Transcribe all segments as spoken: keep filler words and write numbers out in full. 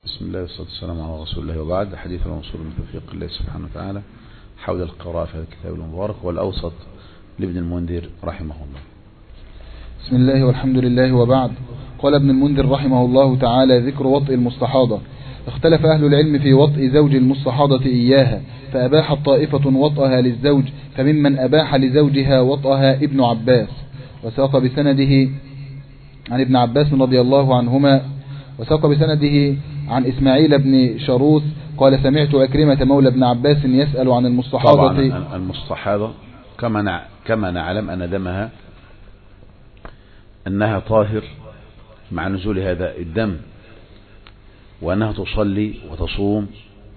بسم الله والصلاة والسلام على رسول الله، وبعد. حديث المنصور من توفيق الله سبحانه وتعالى حول القراءة في هذا الكتاب المبارك والأوسط لابن المنذر رحمه الله. بسم الله والحمد لله، وبعد. قال ابن المنذر رحمه الله تعالى: ذكر وطء المستحاضة. اختلف أهل العلم في وطء زوج المستحاضة إياها، فأباحت طائفة وطئها للزوج، فممن أباح لزوجها وطئها ابن عباس، وساق بسنده عن ابن عباس رضي الله عنهما، وساق بسنده عن إسماعيل بن شروث قال: سمعت أكرمة مولى ابن عباس يسأل عن المستحاضة. طبعا المستحاضة كما كما نعلم أن دمها أنها طاهر مع نزول هذا الدم، وأنها تصلي وتصوم،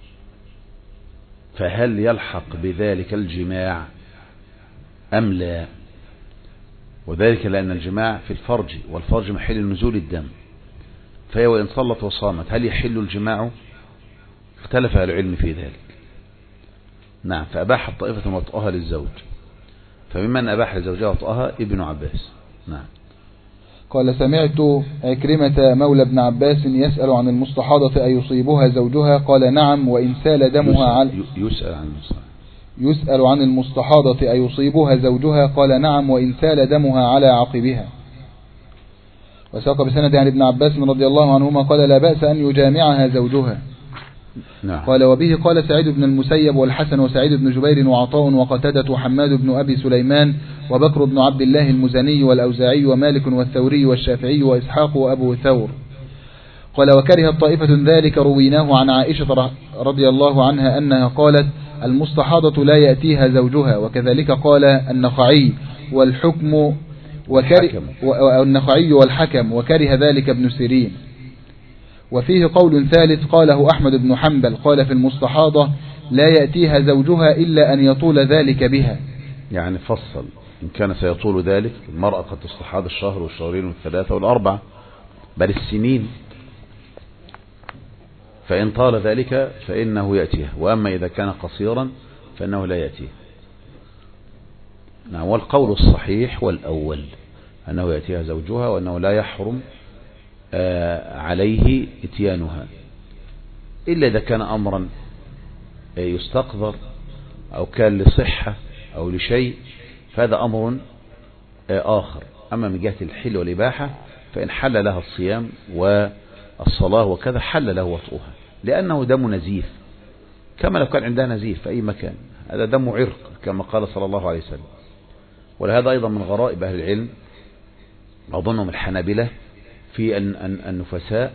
فهل يلحق بذلك الجماع أم لا؟ وذلك لأن الجماع في الفرج، والفرج محل نزول الدم، فهي وإن صلت وصامت هل يحل الجماع؟ اختلف العلم في ذلك. نعم، فأباحت طائفة وطئها للزوج، فممن أباح لزوجها وطئها ابن عباس. نعم. قال: سمعت أكرمة مولى ابن عباس يسأل عن المستحاضة أيصيبها زوجها؟ قال: نعم، وإن سال دمها على يسأل عن المستحاضة يسأل عن المستحاضة أيصيبها زوجها؟ قال: نعم، وإن سال دمها على عقبها. وساق بسند عن ابن عباس رضي الله عنهما قال: لا بأس أن يجامعها زوجها. نعم. قال: وبه قال سعيد بن المسيب والحسن وسعيد بن جبير وعطاء وقتادة وحماد بن أبي سليمان وبكر بن عبد الله المزني والأوزاعي ومالك والثوري والشافعي وإسحاق وأبو ثور. قال: وكره الطائفة ذلك رويناه عن عائشة رضي الله عنها أنها قالت: المستحاضة لا يأتيها زوجها. وكذلك قال النخعي والحكم وكره والنخعي والحكم وكره ذلك ابن سيرين. وفيه قول ثالث قاله أحمد بن حنبل، قال: في المستحاضة لا يأتيها زوجها إلا أن يطول ذلك بها. يعني فصل: إن كان سيطول ذلك، المرأة قد تستحاض الشهر والشهرين والثلاثة والأربعة بل السنين، فإن طال ذلك فإنه يأتيها، وأما إذا كان قصيرا فإنه لا يأتيه. نعم. والقول الصحيح والأول أنه يأتيها زوجها، وأنه لا يحرم عليه اتيانها، إلا إذا كان أمرا يستقذر أو كان لصحة أو لشيء، فهذا أمر آخر. أما من جهة الحل والإباحة فإن حل لها الصيام والصلاة وكذا حل له وطئها، لأنه دم نزيف، كما لو كان عندها نزيف في أي مكان، هذا دم عرق كما قال صلى الله عليه وسلم. ولهذا أيضا من غرائب أهل العلم أظنهم الحنابلة في النفساء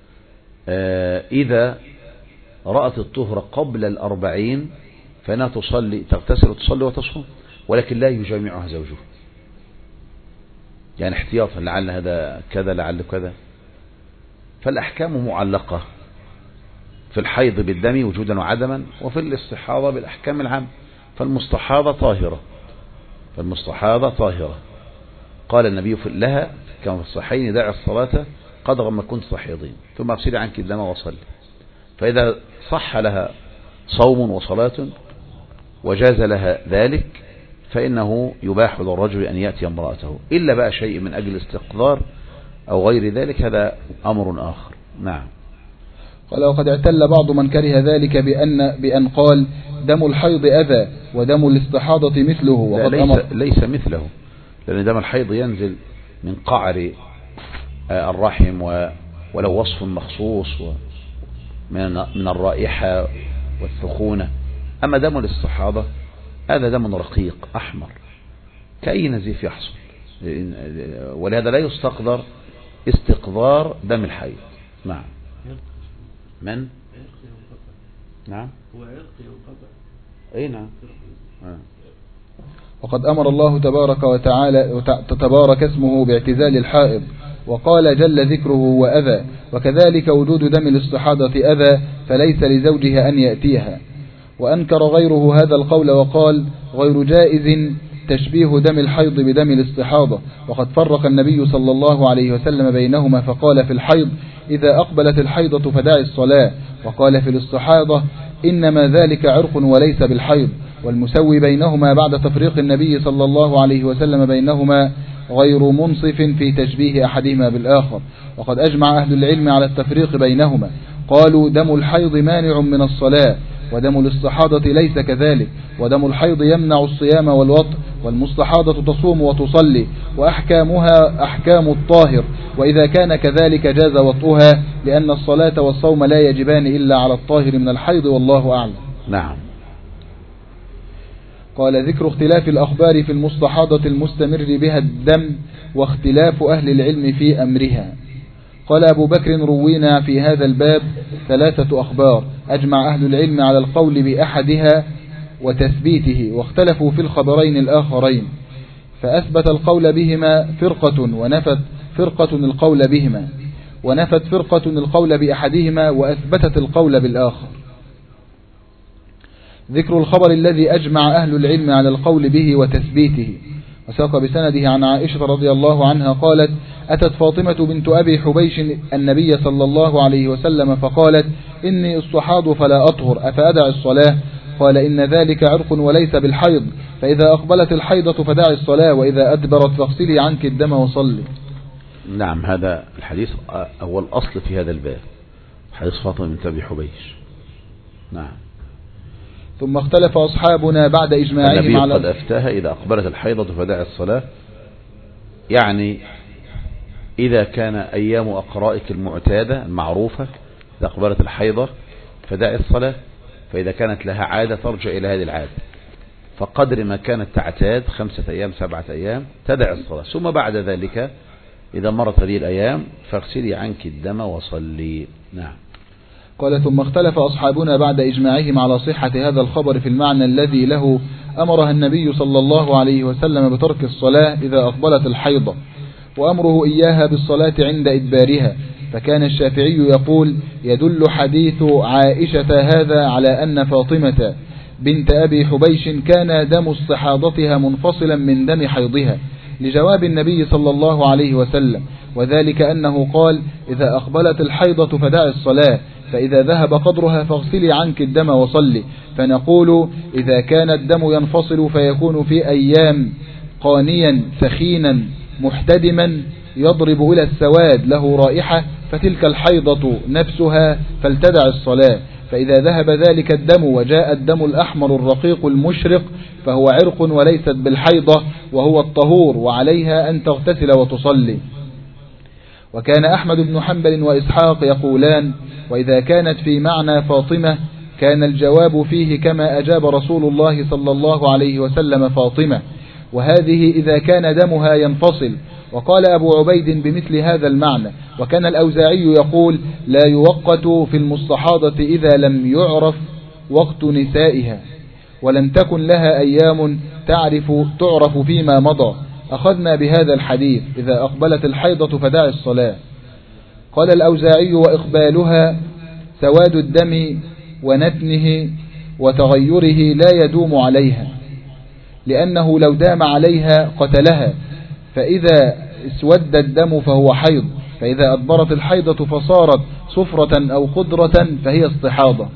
إذا رأت الطهر قبل الأربعين فإنها تصلي تغتسل وتصلي وتصوم، ولكن لا يجامعها زوجها، يعني احتياطا لعل هذا كذا لعل كذا. فالأحكام معلقة في الحيض بالدم وجودا وعدما، وفي الاستحاضة بالأحكام العامة. فالمستحاضة طاهرة فالمستحاضة طاهرة قال النبي لها كما في الصحيحين: دع الصلاة قدر ما كنت تحيضين ثم افسدي عنك الدم وصلي. فإذا صح لها صوم وصلاة وجاز لها ذلك فإنه يباح للرجل أن يأتي امرأته، إلا بقى شيء من أجل استقذار أو غير ذلك، هذا أمر آخر. نعم. قال: وقد اعتل بعض من كره ذلك بأن, بأن قال: دم الحيض أذى ودم الاستحاضة مثله. وقد ليس, أمر ليس مثله، لأن دم الحيض ينزل من قعر الرحم ولو وصف مخصوص من الرائحة والثخونة. أما دم الاستحاضة هذا دم رقيق أحمر كأي نزيف يحصل، ولهذا لا يستقدر استقدار دم الحيض. نعم. من؟ نعم. هو عرق ينقطع. أي نعم. آه. وقد أمر الله تبارك وتعالى تبارك اسمه باعتزال الحائض، وقال جل ذكره: وأذى. وكذلك وجود دم الاستحاضة أذى، فليس لزوجها أن يأتيها. وأنكر غيره هذا القول وقال: غير جائز تشبيه دم الحيض بدم الاستحاضة. وقد فرق النبي صلى الله عليه وسلم بينهما، فقال في الحيض: إذا أقبلت الحيضة فدعي الصلاة. وقال في الاستحاضة: إنما ذلك عرق وليس بالحيض. والمسوي بينهما بعد تفريق النبي صلى الله عليه وسلم بينهما غير منصف في تشبيه أحدهما بالآخر. وقد أجمع أهل العلم على التفريق بينهما، قالوا دم الحيض مانع من الصلاة، ودم الاستحاضة ليس كذلك، ودم الحيض يمنع الصيام والوطء، والمستحاضة تصوم وتصلي، وأحكامها أحكام الطاهر، وإذا كان كذلك جاز وطئها، لأن الصلاة والصوم لا يجبان إلا على الطاهر من الحيض، والله أعلم. نعم. قال ذكر اختلاف الأخبار في المستحاضة المستمر بها الدم، واختلاف أهل العلم في أمرها. قال أبو بكر روينا في هذا الباب ثلاثة أخبار، أجمع أهل العلم على القول بأحدها وتثبيته، واختلفوا في الخبرين الآخرين، فأثبت القول بهما فرقة ونفت فرقة القول بهما، ونفت فرقة القول بأحدهما وأثبتت القول بالآخر. ذكر الخبر الذي أجمع أهل العلم على القول به وتثبيته، وساق بسنده عن عائشة رضي الله عنها قالت: أتت فاطمة بنت أبي حبيش النبي صلى الله عليه وسلم فقالت: إني استحاض فلا أطهر، أفأدع الصلاة؟ قال: إن ذلك عرق وليس بالحيض، فإذا أقبلت الحيضة فدعي الصلاة، وإذا أدبرت فاغسلي عنك الدم وصلي. نعم، هذا الحديث هو الأصل في هذا الباب، حديث فاطمة بنت أبي حبيش. نعم. ثم اختلف أصحابنا بعد إجماعهم النبي على قد أفتاها إذا أقبلت الحيضة فدعي الصلاة، يعني إذا كان أيام أقرائك المعتادة المعروفة إذا أقبلت الحيضة فدعي الصلاة، فإذا كانت لها عادة ترجع إلى هذه العادة، فقدر ما كانت تعتاد خمسة أيام سبعة أيام تدعي الصلاة، ثم بعد ذلك إذا مرت هذه الأيام فاغسلي عنك الدم وصلي. نعم. قال ثم اختلف أصحابنا بعد إجماعهم على صحة هذا الخبر في المعنى الذي له أمرها النبي صلى الله عليه وسلم بترك الصلاة إذا أقبلت الحيضة، وأمره إياها بالصلاة عند إدبارها، فكان الشافعي يقول: يدل حديث عائشة هذا على أن فاطمة بنت أبي حبيش كان دم استحاضتها منفصلا من دم حيضها، لجواب النبي صلى الله عليه وسلم، وذلك أنه قال: إذا أقبلت الحيضة فدعي الصلاة، فإذا ذهب قدرها فاغسلي عنك الدم وصلي. فنقول: إذا كان الدم ينفصل فيكون في أيام قانيا ثخينا محتدما يضرب إلى السواد له رائحة، فتلك الحيضة نفسها فلتدع الصلاة، فإذا ذهب ذلك الدم وجاء الدم الأحمر الرقيق المشرق فهو عرق وليست بالحيضة، وهو الطهور، وعليها أن تغتسل وتصلي. وكان أحمد بن حنبل وإسحاق يقولان: وإذا كانت في معنى فاطمة كان الجواب فيه كما أجاب رسول الله صلى الله عليه وسلم فاطمة، وهذه إذا كان دمها ينفصل. وقال أبو عبيد بمثل هذا المعنى. وكان الأوزاعي يقول: لا يوقت في المستحاضة إذا لم يعرف وقت نسائها، ولم تكن لها أيام تعرف تعرف فيما مضى، أخذنا بهذا الحديث: إذا أقبلت الحيضة فدعي الصلاة. قال الأوزاعي: وإقبالها سواد الدم ونتنه وتغيره لا يدوم عليها، لأنه لو دام عليها قتلها، فإذا اسود الدم فهو حيض، فإذا أدبرت الحيضة فصارت صفرة أو قدرة فهي استحاضة.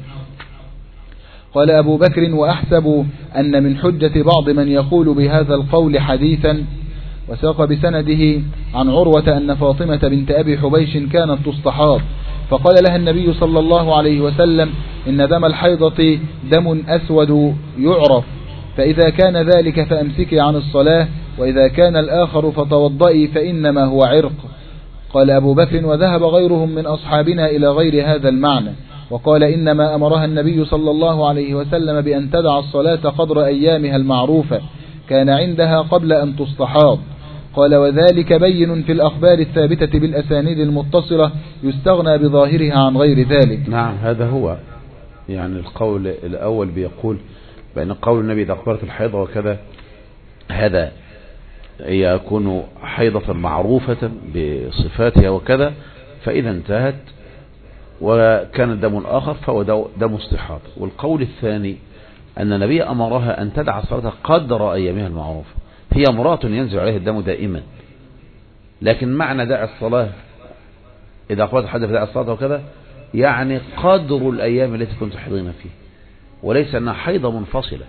قال أبو بكر: وأحسب أن من حجة بعض من يقول بهذا القول حديثا، وساق بسنده عن عروة أن فاطمة بنت أبي حبيش كانت تستحاض، فقال لها النبي صلى الله عليه وسلم: إن دم الحيضة دم أسود يعرف، فإذا كان ذلك فأمسكي عن الصلاة، وإذا كان الآخر فتوضئي فإنما هو عرق. قال أبو بكر: وذهب غيرهم من أصحابنا إلى غير هذا المعنى، وقال: إنما أمرها النبي صلى الله عليه وسلم بأن تدع الصلاة قدر أيامها المعروفة، كان عندها قبل أن تستحاض. قال: وذلك بين في الأخبار الثابتة بالأسانيد المتصلة، يستغنى بظاهرها عن غير ذلك. نعم، هذا هو يعني القول الأول بيقول بأن قول النبي إذا أقبلت الحيضة وكذا، هذا يكون حيضة معروفة بصفاتها وكذا، فإذا انتهت وكان الدم آخر فهو دم استحاضة. والقول الثاني أن النبي أمرها أن تدع الصلاة قدر أيامها المعروفة، هي امرأة ينزل عليها الدم دائما، لكن معنى دع الصلاة إذا أقبلت الحيضة فدع الصلاة وكذا يعني قدر الأيام التي كنت تحيضين فيها، وليس أنها حيضة منفصلة.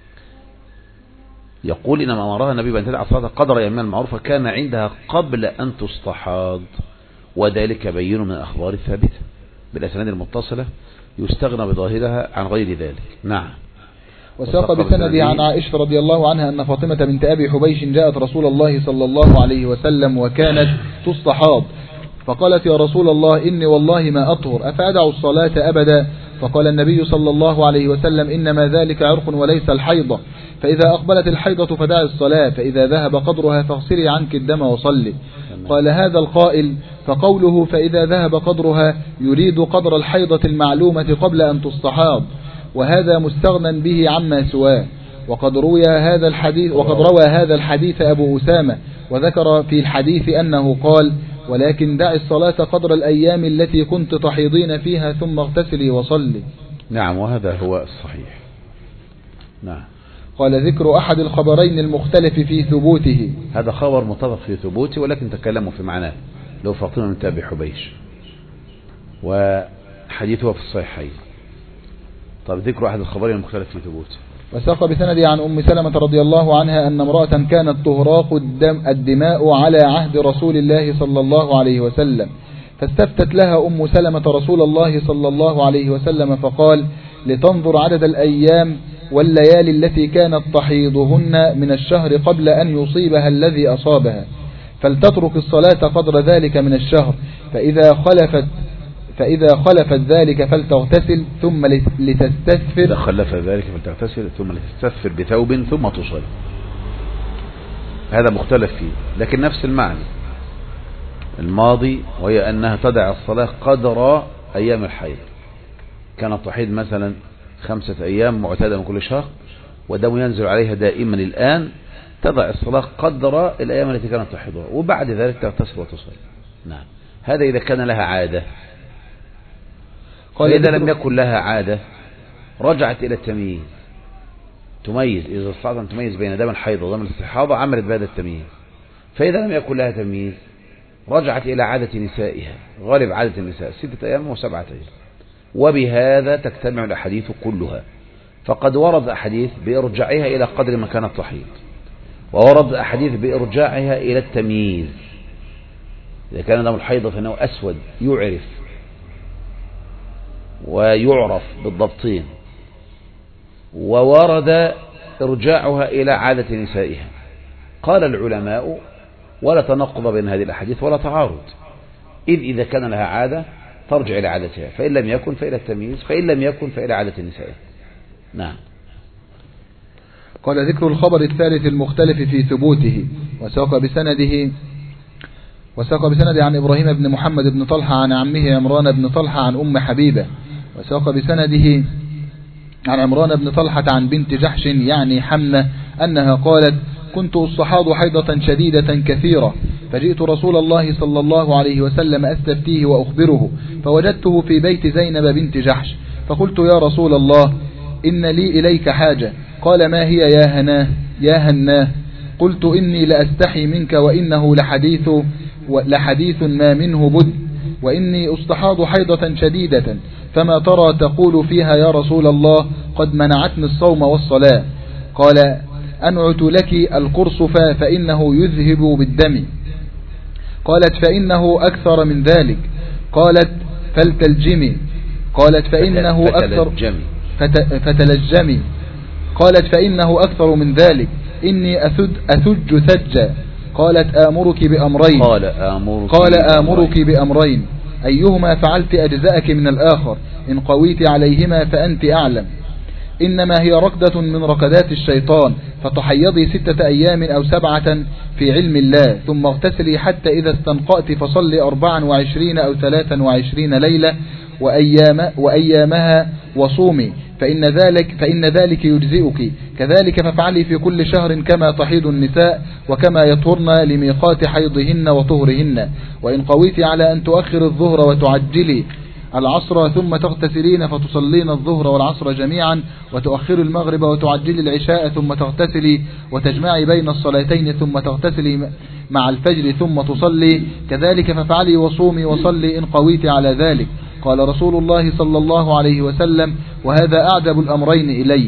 يقول: إنما أمرها النبي بأن تدع الصلاة قدر أيامها المعروفة، كان عندها قبل أن تستحاض، وذلك بين من الأخبار الثابتة. بالأسناد المتصلة يستغنى بظاهرها عن غير ذلك. نعم. وساق بسنده عن عائشة رضي الله عنها أن فاطمة بنت أبي حبيش جاءت رسول الله صلى الله عليه وسلم وكانت تستحاض، فقالت يا رسول الله إني والله ما أطهر أفأدع الصلاة أبدا؟ فقال النبي صلى الله عليه وسلم إنما ذلك عرق وليس الحيضة، فإذا أقبلت الحيضة فدع الصلاة، فإذا ذهب قدرها فاغسلي عنك الدم وصلي. قال هذا القائل فقوله فإذا ذهب قدرها يريد قدر الحيضة المعلومة قبل أن تستحاض، وهذا مستغنى به عما سواه. وقد روى هذا الحديث وقد روى هذا الحديث أبو أسامة، وذكر في الحديث أنه قال ولكن دع الصلاة قدر الأيام التي كنت تحيضين فيها ثم اغتسلي وصلي. نعم، وهذا هو الصحيح. نعم. قال ذكر أحد الخبرين المختلف في ثبوته. هذا خبر متفق في ثبوته ولكن تكلموا في معناه، لو فاطمة بنت أبي حبيش، وحديثه في الصحيحين. طب ذكر أحد الخبرين المختلف في ثبوته. وساق بسند عن أم سلمة رضي الله عنها أن امرأة كانت تهراق الدم الدماء على عهد رسول الله صلى الله عليه وسلم، فاستفتت لها أم سلمة رسول الله صلى الله عليه وسلم فقال لتنظر عدد الأيام والليالي التي كانت تحيضهن من الشهر قبل أن يصيبها الذي أصابها، فلتترك الصلاة قدر ذلك من الشهر، فإذا خلفت فإذا خلفت ذلك فلتغتسل ثم لتستثفر إذا خلف ذلك فلتغتسل ثم لتستثفر بثوب ثم تصلي. هذا مختلف فيه لكن نفس المعنى الماضي، وهي أنها تدع الصلاة قدر أيام الحيض. كانت تحيض مثلا خمسة أيام معتادة من كل شهر ودم ينزل عليها دائما، الآن تضع الصلاة قدر الأيام التي كانت تحيضها وبعد ذلك تغتسل وتصلي. نعم. هذا إذا كان لها عادة. فإذا لم يكن لها عادة رجعت إلى التمييز، تميز إذا استطاعت أن تميز بين دم الحيض ودم الاستحاضة عملت بهذا التمييز. فإذا لم يكن لها تمييز رجعت إلى عادة نسائها، غالب عادة النساء ستة أيام وسبعة أيام، وبهذا تجتمع الأحاديث كلها. فقد ورد أحاديث بإرجاعها إلى قدر ما كانت تحيض، وورد أحاديث بإرجاعها إلى التمييز. إذا كان دم الحيض فإنه أسود يعرف ويعرف بالضبطين، وورد إرجاعها إلى عادة نسائها. قال العلماء ولا تناقض بين هذه الأحاديث ولا تعارض، إذ إذا كان لها عادة ترجع إلى عادتها، فإن لم يكن فإلى التمييز، فإن لم يكن فإلى عادة نسائها. نعم. قال ذكر الخبر الثالث المختلف في ثبوته. وساق بسنده وساق بسنده عن إبراهيم بن محمد بن طلحة عن عمه عمران بن طلحة عن أم حبيبة. وساق بسنده عن عمران بن طلحة عن بنت جحش يعني حمنة أنها قالت كنت أصحاض حيضة شديدة كثيرة، فجئت رسول الله صلى الله عليه وسلم أستفتيه وأخبره، فوجدته في بيت زينب بنت جحش، فقلت يا رسول الله إن لي إليك حاجة. قال ما هي يا هناه يا هناه؟ قلت إني لأستحي منك وإنه لحديث لحديث ما منه بد، وإني أستحاض حيضة شديدة، فما ترى تقول فيها يا رسول الله؟ قد منعتني الصوم والصلاة. قال أنعت لك القرصف فإنه يذهب بالدم. قالت فإنه أكثر من ذلك. قالت فلتلجمي. قالت فإنه أكثر فتلجمي. قالت فإنه أكثر من ذلك، إني أثج, أثج ثجا. قالت آمرك بأمرين قال آمرك, قال آمرك بأمرين أيهما فعلت أجزاءك من الآخر، إن قويت عليهما فأنت أعلم. إنما هي ركضة من ركضات الشيطان، فتحيضي ستة أيام أو سبعة في علم الله، ثم اغتسلي حتى إذا استنقأت فصلي أربعا وعشرين أو ثلاثا وعشرين ليلة وأيام وأيامها وصومي، فإن ذلك, فإن ذلك يجزئك. كذلك فافعلي في كل شهر كما تحيض النساء وكما يطهرن لميقات حيضهن وطهرهن. وإن قويت على أن تؤخر الظهر وتعجلي العصر ثم تغتسلين فتصلين الظهر والعصر جميعا، وتؤخر المغرب وتعجلي العشاء ثم تغتسلي وتجمعي بين الصلاتين ثم تغتسلي مع الفجر ثم تصلي، كذلك فافعلي وصومي وصلي إن قويت على ذلك. قال رسول الله صلى الله عليه وسلم وهذا أعجب الأمرين إلي.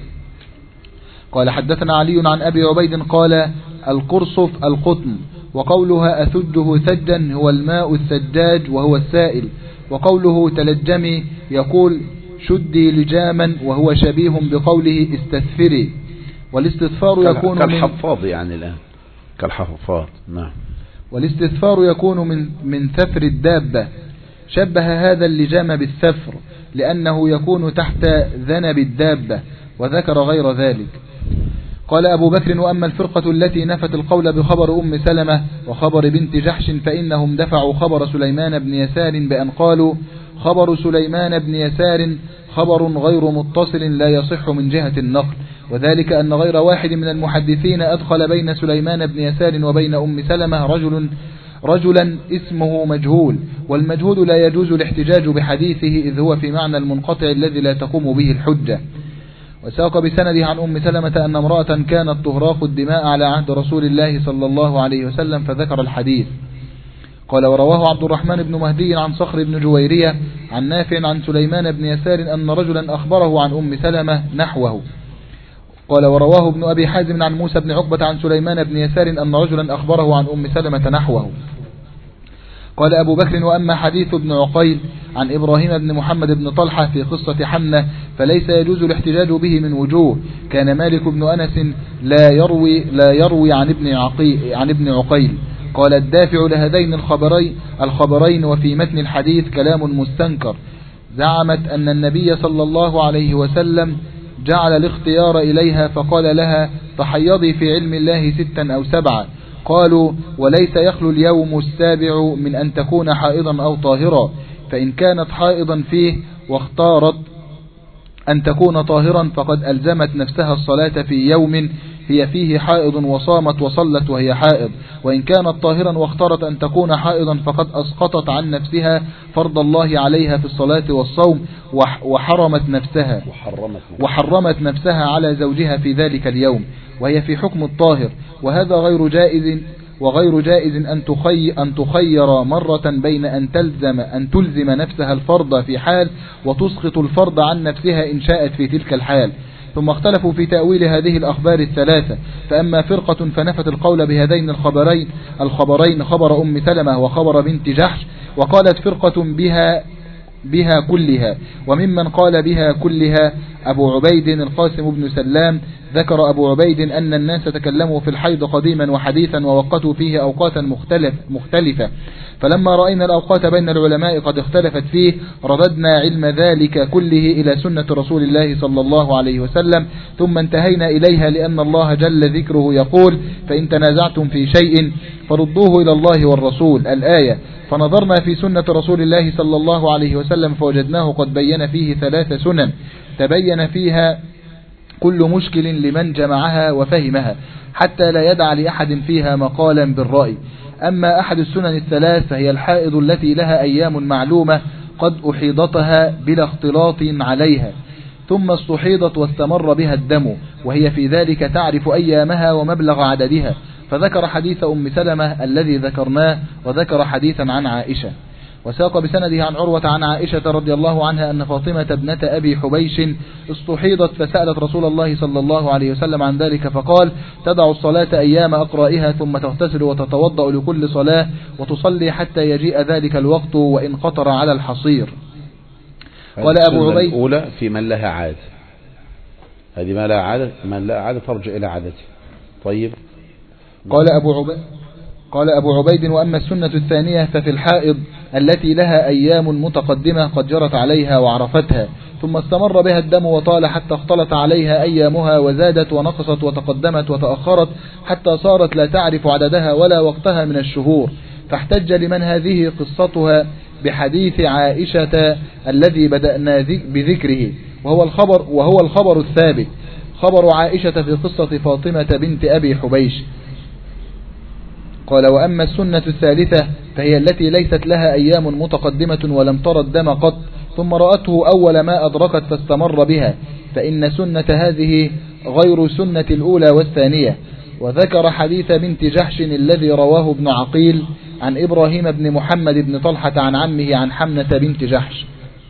قال حدثنا علي عن أبي عبيد قال القرصف القطن، وقولها أثجه ثجا هو الماء الثجاج وهو السائل، وقوله تلجمي يقول شدي لجاما وهو شبيه بقوله استثفري. والاستثفار يكون كالحفاظ يعني الآن كالحفاظ. نعم. والاستثفار يكون من من ثفر الدابة، شبه هذا اللجام بالثفر لأنه يكون تحت ذنب الدابة، وذكر غير ذلك. قال أبو بكر وأما الفرقة التي نفت القول بخبر أم سلمة وخبر بنت جحش فإنهم دفعوا خبر سليمان بن يسار بأن قالوا خبر سليمان بن يسار خبر غير متصل لا يصح من جهة النقل، وذلك أن غير واحد من المحدثين أدخل بين سليمان بن يسار وبين أم سلمة رجل رجلا اسمه مجهول، والمجهول لا يجوز الاحتجاج بحديثه إذ هو في معنى المنقطع الذي لا تقوم به الحجة. وساق بسنده عن أم سلمة أن امرأة كانت تهراق الدماء على عهد رسول الله صلى الله عليه وسلم فذكر الحديث. قال ورواه عبد الرحمن بن مهدي عن صخر بن جويرية عن نافع عن سليمان بن يسار أن رجلا أخبره عن أم سلمة نحوه. قال ورواه ابن أبي حازم عن موسى بن عقبة عن سليمان بن يسار أن رجلا أخبره عن أم سلمة نحوه. قال أبو بكر وأما حديث ابن عقيل عن إبراهيم بن محمد بن طلحة في قصة حمنة فليس يجوز الاحتجاج به من وجوه. كان مالك بن أنس لا يروي لا يروي عن ابن عقيل عن ابن عقيل. قال الدافع لهذين الخبرين الخبرين وفي متن الحديث كلام مستنكر. زعمت أن النبي صلى الله عليه وسلم جعل الاختيار إليها فقال لها تحيضي في علم الله ستا أو سبعة. قالوا وليس يخلو اليوم السابع من أن تكون حائضا أو طاهرا، فإن كانت حائضا فيه واختارت أن تكون طاهرا فقد ألزمت نفسها الصلاة في يوم هي فيه حائض وصامت وصلت وهي حائض، وإن كانت طاهرا واختارت أن تكون حائضا فقد أسقطت عن نفسها فرض الله عليها في الصلاة والصوم وحرمت نفسها وحرمت نفسها على زوجها في ذلك اليوم وهي في حكم الطاهر. وهذا غير جائز وغير جائز أن تخي أن تخير مرة بين أن تلزم أن تلزم نفسها الفرض في حال وتسقط الفرض عن نفسها إن شاءت في تلك الحال. ثم اختلفوا في تأويل هذه الأخبار الثلاثة، فأما فرقة فنفت القول بهذين الخبرين الخبرين خبر أم سلمة وخبر بنت جحش، وقالت فرقة بها بها كلها. وممن قال بها كلها أبو عبيد القاسم بن سلام. ذكر أبو عبيد أن الناس تكلموا في الحيض قديما وحديثا ووقتوا فيه أوقاتا مختلف مختلفة، فلما رأينا الأوقات بين العلماء قد اختلفت فيه رددنا علم ذلك كله إلى سنة رسول الله صلى الله عليه وسلم، ثم انتهينا إليها لأن الله جل ذكره يقول فإن تنازعتم في شيء فردوه إلى الله والرسول الآية. فنظرنا في سنة رسول الله صلى الله عليه وسلم فوجدناه قد بين فيه ثلاث سنن تبين فيها كل مشكل لمن جمعها وفهمها حتى لا يدع لأحد فيها مقالا بالرأي. أما أحد السنن الثلاث فهي الحائض التي لها أيام معلومة قد أحيضتها بلا اختلاط عليها ثم استحيضت واستمر بها الدم، وهي في ذلك تعرف أيامها ومبلغ عددها. فذكر حديث أم سلمة الذي ذكرناه وذكر حديثا عن عائشة. وساق بسنده عن عروة عن عائشة رضي الله عنها أن فاطمة ابنة أبي حبيش استحيضت فسألت رسول الله صلى الله عليه وسلم عن ذلك فقال تدع الصلاة أيام أقرائها ثم تغتسل وتتوضأ لكل صلاة وتصلي حتى يجيء ذلك الوقت وإن قطر على الحصير. قال أبو عبيد الأولى في من لها عادة، هذه ما لها عادة، من لها عادة ترجع إلى عادته. طيب. قال أبو عبيد قال أبو عبيد وأما السنة الثانية ففي الحائض التي لها أيام متقدمة قد جرت عليها وعرفتها ثم استمر بها الدم وطال حتى اختلط عليها أيامها وزادت ونقصت وتقدمت وتأخرت حتى صارت لا تعرف عددها ولا وقتها من الشهور، فاحتج لمن هذه قصتها بحديث عائشة الذي بدأنا بذكره وهو الخبر وهو الخبر الثابت خبر عائشة في قصة فاطمة بنت أبي حبيش. قال وأما السنة الثالثة فهي التي ليست لها أيام متقدمة ولم ترى الدم قط ثم رأته أول ما أدركت فاستمر بها، فإن سنة هذه غير سنة الأولى والثانية. وذكر حديث بنت جحش الذي رواه ابن عقيل عن إبراهيم بن محمد بن طلحة عن عمه عن حمنة بنت جحش.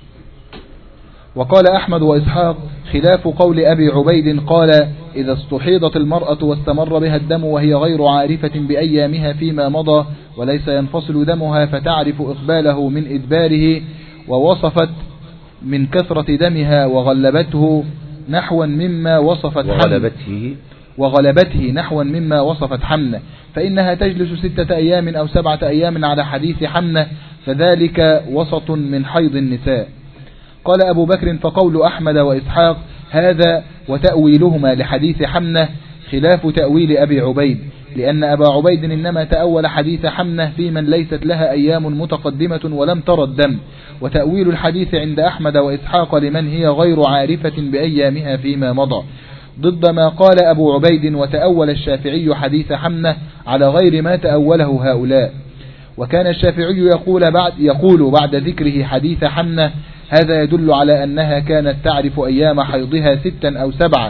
وقال أحمد وإسحاق خلاف قول أبي عبيد قال إذا استحيضت المرأة واستمر بها الدم وهي غير عارفة بأيامها فيما مضى وليس ينفصل دمها فتعرف إقباله من إدباره ووصفت من كثرة دمها وغلبته نحوا مما وصفت وغلبته وغلبته نحوا مما وصفت حمنة، فإنها تجلس ستة أيام أو سبعة أيام على حديث حمنة، فذلك وسط من حيض النساء. قال أبو بكر: فقول أحمد وإسحاق هذا وتأويلهما لحديث حمنة خلاف تأويل أبي عبيد، لأن أبا عبيد إنما تأول حديث حمنة في من ليست لها أيام متقدمة ولم ترى الدم، وتأويل الحديث عند أحمد وإسحاق لمن هي غير عارفة بأيامها فيما مضى، ضد ما قال أبو عبيد وتأول الشافعي حديث حمنة على غير ما تأوله هؤلاء. وكان الشافعي يقول بعد, يقول بعد ذكره حديث حمنة: هذا يدل على أنها كانت تعرف أيام حيضها ستا أو سبعة،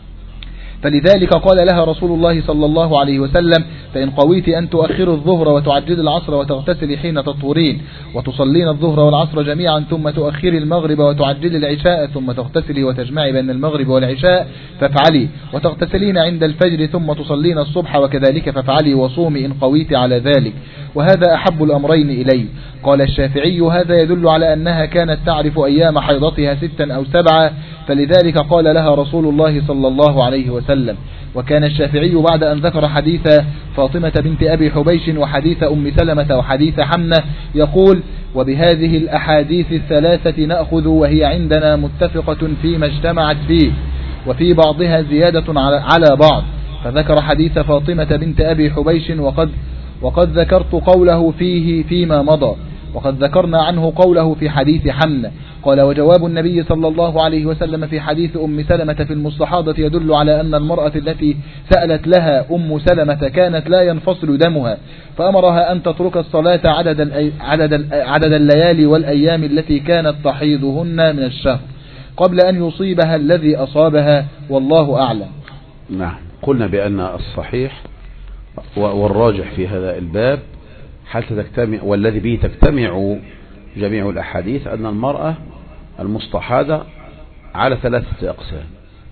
فلذلك قال لها رسول الله صلى الله عليه وسلم: فإن قويت أن تؤخر الظهر وتعجل العصر وتغتسل حين تطهرين وتصلين الظهر والعصر جميعا ثم تؤخر المغرب وتعجل العشاء ثم تغتسلي وتجمعي بين المغرب والعشاء فافعلي، وتغتسلين عند الفجر ثم تصلين الصبح وكذلك فافعلي وصومي إن قويت على ذلك، وهذا أحب الأمرين إلي. قال الشافعي: هذا يدل على أنها كانت تعرف أيام حيضتها ستا أو سبعة، فلذلك قال لها رسول الله صلى الله عليه وسلم. وكان الشافعي بعد أن ذكر حديث فاطمة بنت أبي حبيش وحديث أم سلمة وحديث حمنة يقول: وبهذه الأحاديث الثلاثة نأخذ، وهي عندنا متفقة فيما اجتمعت فيه، وفي بعضها زيادة على بعض. فذكر حديث فاطمة بنت أبي حبيش وقد, وقد ذكرت قوله فيه فيما مضى، وقد ذكرنا عنه قوله في حديث حمنة. قال: وجواب النبي صلى الله عليه وسلم في حديث أم سلمة في المستحاضة يدل على أن المرأة التي سألت لها أم سلمة كانت لا ينفصل دمها، فأمرها أن تترك الصلاة عدد, عدد, عدد الليالي والأيام التي كانت تحيضهن من الشهر قبل أن يصيبها الذي أصابها، والله أعلم. نعم، قلنا بأن الصحيح والراجح في هذا الباب حتى تجتمع، والذي به تجتمع جميع الأحاديث، أن المرأة المستحاضة على ثلاثة أقسام.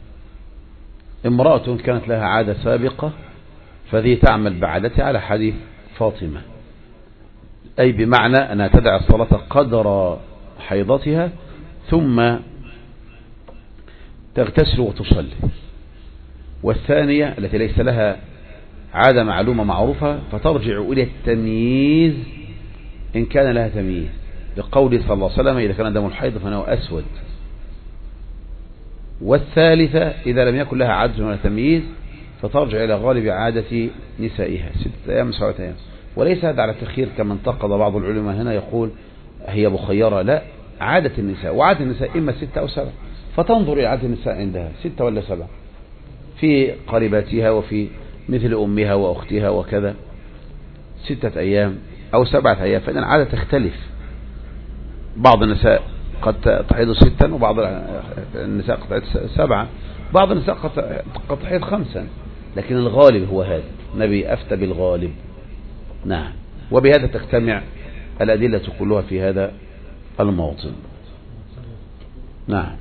امرأة كانت لها عادة سابقة فذي تعمل بعادتها على حديث فاطمة، أي بمعنى أنها تدع الصلاة قدر حيضتها ثم تغتسل وتصلي. والثانية التي ليس لها عادة معلومة معروفة فترجع إلى التمييز إن كان لها تمييز، لقول صلى الله عليه وسلم: إذا كان دم الحيض فإنه أسود. والثالثة إذا لم يكن لها عادة ولا تمييز فترجع إلى غالب عادة نسائها ستة أيام سبعة أيام. وليس هذا على التخيير كما انتقد بعض العلماء هنا يقول هي مخيرة، لا، عادة النساء، وعادة النساء إما ستة أو سبعة، فتنظر إلى عادة النساء عندها ستة ولا سبعة في قريباتها وفي مثل أمها وأختها وكذا، ستة أيام أو سبعة أيام، فإن العادة تختلف. بعض النساء قد تحيض ستا، وبعض النساء قد تحيض سبعة، بعض النساء قد تحيض خمسا، لكن الغالب هو هذا، النبي أفتى بالغالب. نعم، وبهذا تجتمع الأدلة كلها في هذا الموطن. نعم.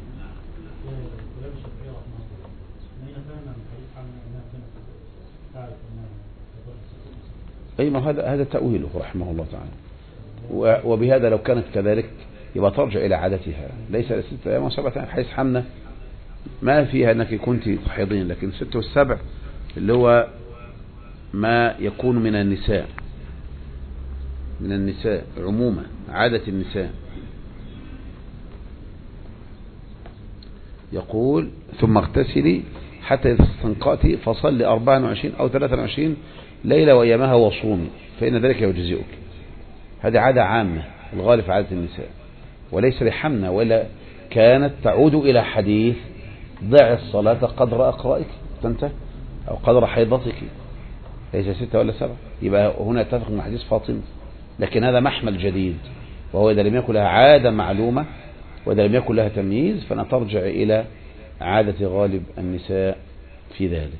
أي ما هذا هذا تأويله رحمه الله تعالى. وبهذا لو كانت كذلك يبقى ترجع إلى عادتها، ليس ستة أيام وسبعة أيام، حيث حمنة ما فيها أنك كنت تحيضين، لكن ستة والسبع اللي هو ما يكون من النساء من النساء عموما، عادة النساء. يقول: ثم اغتسلي حتى إذا استنقأتي فصلي أربعة وعشرين أو ثلاثة وعشرين ليلة وأيامها وصومي فإن ذلك يجزئك. هذه عادة عامة، الغالب في عادة النساء، وليس بحمنة، ولا كانت تعود إلى حديث ضع الصلاة قدر أقرائك تنتهي أو قدر حيضتك، ليس ستة ولا سبعة. يبقى هنا اتفق مع حديث فاطمة، لكن هذا محمل جديد، وهو إذا لم يكن لها عادة معلومة وإذا لم يكن لها تمييز فأنا ترجع إلى عادة غالب النساء في ذلك.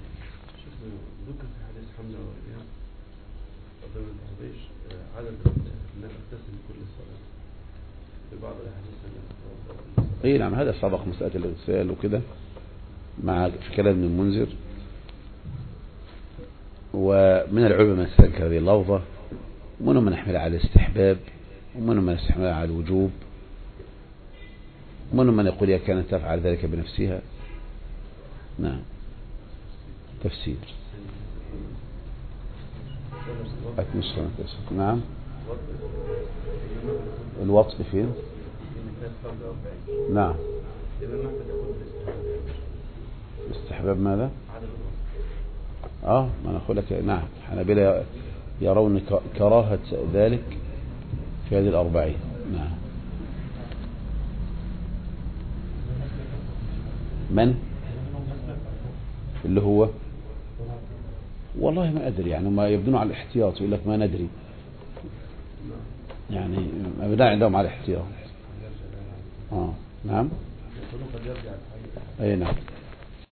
اي نعم، هذا سبق مسألة الاغتسال وكده مع في كلام ابن المنذر، ومن العلماء من استنكر هذه اللفظة، ومنهم من يحملها على الاستحباب، ومنهم من يحملها على الوجوب، ومنهم من يقول هي كانت تفعل ذلك بنفسها. نعم. تفسير نعم. الوصف فين؟ نعم. استحباب ماذا؟ اه ما انا اقول لك. نعم الحنابلة يرون كراهة ذلك في هذه الأربعين. نعم. من اللي هو والله ما أدري يعني ما يبدون على الاحتياط يقول لك ما ندري يعني ما بدأ عندهم على الاحتياط. آه نعم. أي نعم.